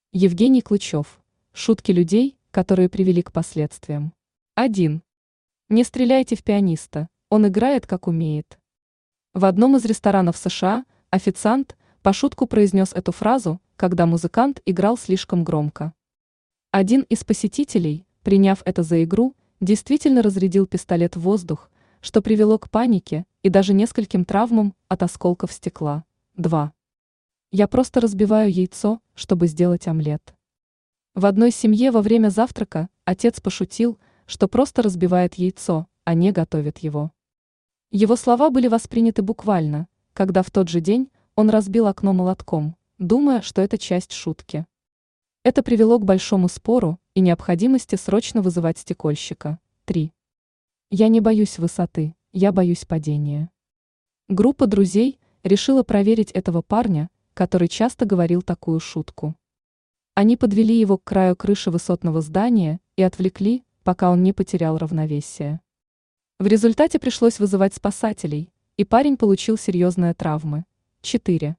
Евгений Клычев. Шутки людей, которые привели к последствиям. 1. Не стреляйте в пианиста, он играет как умеет. В одном из ресторанов США официант по шутку произнес эту фразу, когда музыкант играл слишком громко. Один из посетителей, приняв это за игру, действительно разрядил пистолет в воздух, что привело к панике и даже нескольким травмам от осколков стекла. 2. Я просто разбиваю яйцо, чтобы сделать омлет. В одной семье во время завтрака отец пошутил, что просто разбивает яйцо, а не готовит его. Его слова были восприняты буквально, когда в тот же день он разбил окно молотком, думая, что это часть шутки. Это привело к большому спору и необходимости срочно вызывать стекольщика. 3. Я не боюсь высоты, я боюсь падения. Группа друзей решила проверить этого парня, который часто говорил такую шутку. Они подвели его к краю крыши высотного здания и отвлекли, пока он не потерял равновесие. В результате пришлось вызывать спасателей, и парень получил серьезные травмы. 4.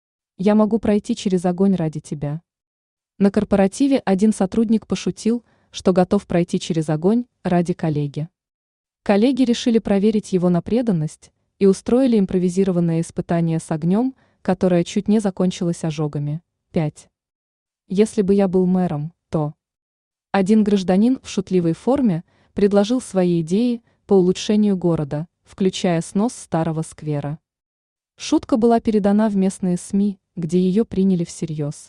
Я могу пройти через огонь ради тебя. На корпоративе один сотрудник пошутил, что готов пройти через огонь ради коллеги. Коллеги решили проверить его на преданность и устроили импровизированное испытание с огнем, которое чуть не закончилось ожогами. 5. Если бы я был мэром, то... Один гражданин в шутливой форме предложил свои идеи по улучшению города, включая снос старого сквера. Шутка была передана в местные СМИ, где ее приняли всерьез.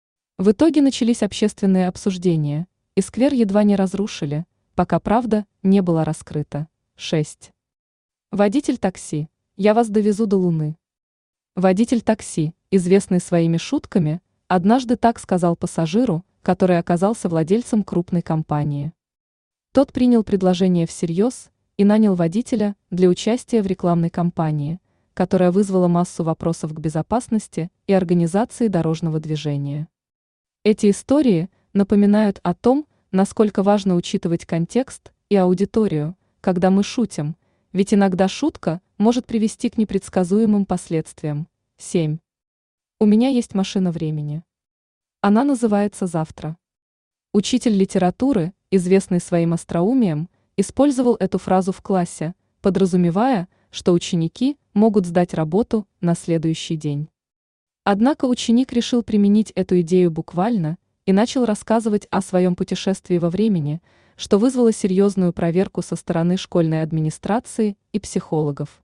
В итоге начались общественные обсуждения, и сквер едва не разрушили, пока правда не была раскрыта. 6. Водитель такси. Я вас довезу до Луны. Водитель такси, известный своими шутками, однажды так сказал пассажиру, который оказался владельцем крупной компании. Тот принял предложение всерьез и нанял водителя для участия в рекламной кампании, которая вызвала массу вопросов к безопасности и организации дорожного движения. Эти истории напоминают о том, насколько важно учитывать контекст и аудиторию, когда мы шутим, ведь иногда шутка может привести к непредсказуемым последствиям. 7. У меня есть машина времени. Она называется «Завтра». Учитель литературы, известный своим остроумием, использовал эту фразу в классе, подразумевая, что ученики могут сдать работу на следующий день. Однако ученик решил применить эту идею буквально и начал рассказывать о своем путешествии во времени, что вызвало серьезную проверку со стороны школьной администрации и психологов.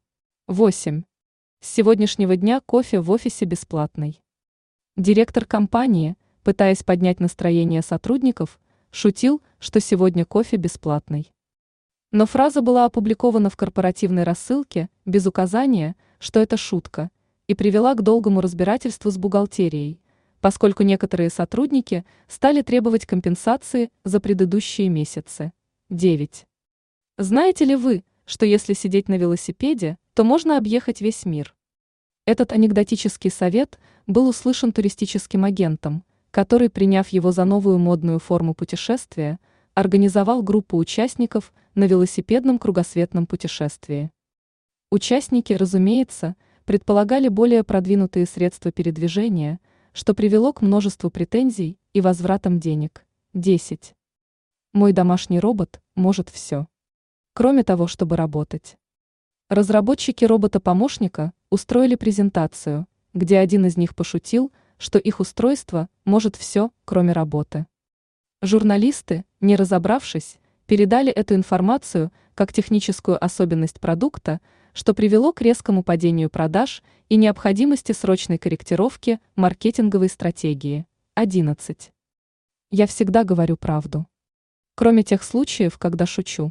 8. С сегодняшнего дня кофе в офисе бесплатный. Директор компании, пытаясь поднять настроение сотрудников, шутил, что сегодня кофе бесплатный. Но фраза была опубликована в корпоративной рассылке без указания, что это шутка, и привела к долгому разбирательству с бухгалтерией, поскольку некоторые сотрудники стали требовать компенсации за предыдущие месяцы. 9. Знаете ли вы, что если сидеть на велосипеде, то можно объехать весь мир? Этот анекдотический совет был услышан туристическим агентом, который, приняв его за новую модную форму путешествия, организовал группу участников на велосипедном кругосветном путешествии. Участники, разумеется, предполагали более продвинутые средства передвижения, что привело к множеству претензий и возвратам денег. 10. Мой домашний робот может все. Кроме того, чтобы работать. Разработчики робота-помощника устроили презентацию, где один из них пошутил, что их устройство может все, кроме работы. Журналисты, не разобравшись, передали эту информацию как техническую особенность продукта, что привело к резкому падению продаж и необходимости срочной корректировки маркетинговой стратегии. 11. Я всегда говорю правду. Кроме тех случаев, когда шучу.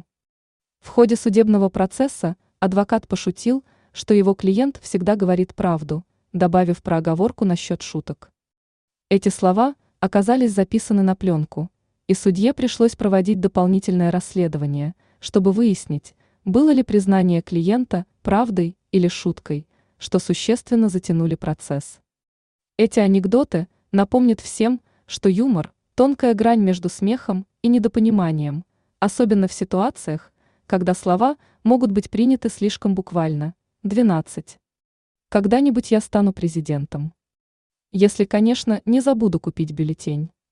В ходе судебного процесса адвокат пошутил, что его клиент всегда говорит правду, добавив про оговорку насчет шуток. Эти слова оказались записаны на пленку, и судье пришлось проводить дополнительное расследование, чтобы выяснить, было ли признание клиента правдой или шуткой, что существенно затянули процесс. Эти анекдоты напомнят всем, что юмор – тонкая грань между смехом и недопониманием, особенно в ситуациях, когда слова могут быть приняты слишком буквально. 12. Когда-нибудь я стану президентом. Если, конечно, не забуду купить бюллетень.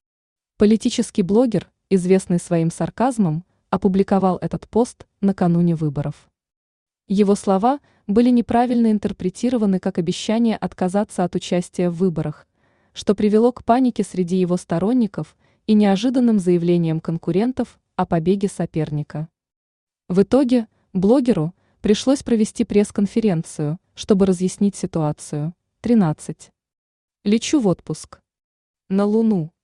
Политический блогер, известный своим сарказмом, опубликовал этот пост накануне выборов. Его слова были неправильно интерпретированы как обещание отказаться от участия в выборах, что привело к панике среди его сторонников и неожиданным заявлениям конкурентов о побеге соперника. В итоге блогеру пришлось провести пресс-конференцию, чтобы разъяснить ситуацию. 13. Лечу в отпуск. На Луну.